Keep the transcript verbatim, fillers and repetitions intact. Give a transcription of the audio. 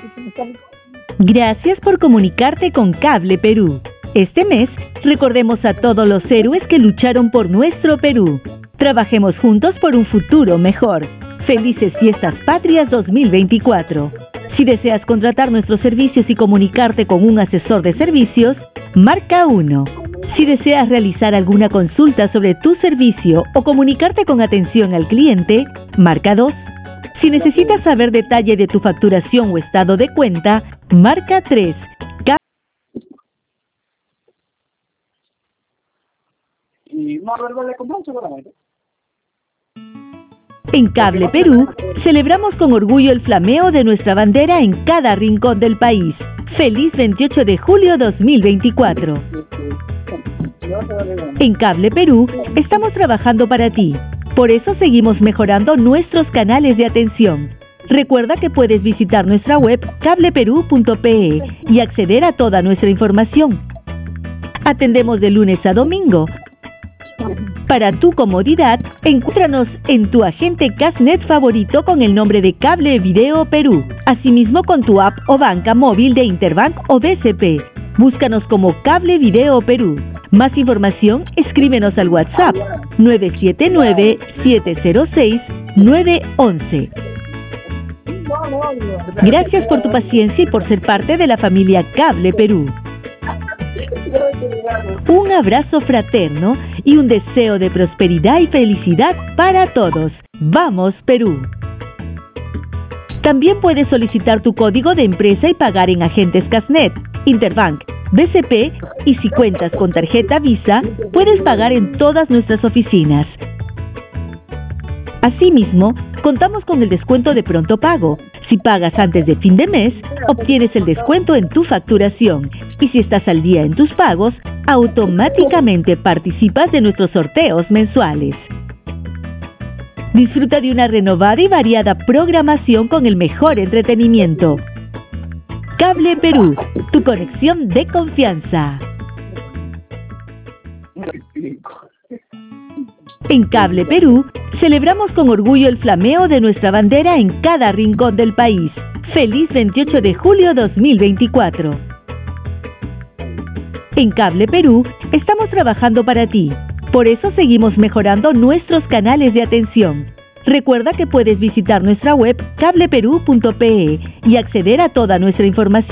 Gracias por comunicarte con Cable Perú. Este mes, recordemos a todos los héroes que lucharon por nuestro Perú. Trabajemos juntos por un futuro mejor. Felices Fiestas Patrias dos mil veinticuatro. Si deseas contratar nuestros servicios y comunicarte con un asesor de servicios, marca uno. Si deseas realizar alguna consulta sobre tu servicio o comunicarte con atención al cliente, marca dos. Si necesitas saber detalle de tu facturación o estado de cuenta, marca tres. Y no haber de comprar seguramente. En Cable Perú, celebramos con orgullo el flameo de nuestra bandera en cada rincón del país. ¡Feliz veintiocho de julio dos mil veinticuatro! En Cable Perú, estamos trabajando para ti. Por eso seguimos mejorando nuestros canales de atención. Recuerda que puedes visitar nuestra web cable perú punto pe y acceder a toda nuestra información. Atendemos de lunes a domingo. Para tu comodidad, encuéntranos en tu agente Casnet favorito con el nombre de Cable Video Perú. Asimismo con tu app o banca móvil de Interbank o B C P. Búscanos como Cable Video Perú. Más información, escríbenos al WhatsApp nueve siete nueve, siete cero seis, nueve uno uno. Gracias por tu paciencia y por ser parte de la familia Cable Perú. Un abrazo fraterno y un deseo de prosperidad y felicidad para todos. ¡Vamos, Perú! También puedes solicitar tu código de empresa y pagar en agentes Casnet, Interbank, B C P y si cuentas con tarjeta Visa, puedes pagar en todas nuestras oficinas. Asimismo, contamos con el descuento de pronto pago. Si pagas antes de fin de mes, obtienes el descuento en tu facturación. Y si estás al día en tus pagos, automáticamente participas de nuestros sorteos mensuales. Disfruta de una renovada y variada programación con el mejor entretenimiento. Cable Perú, tu conexión de confianza. En Cable Perú, celebramos con orgullo el flameo de nuestra bandera en cada rincón del país. ¡Feliz veintiocho de julio dos mil veinticuatro! En Cable Perú, estamos trabajando para ti. Por eso seguimos mejorando nuestros canales de atención. Recuerda que puedes visitar nuestra web cable perú punto pe y acceder a toda nuestra información.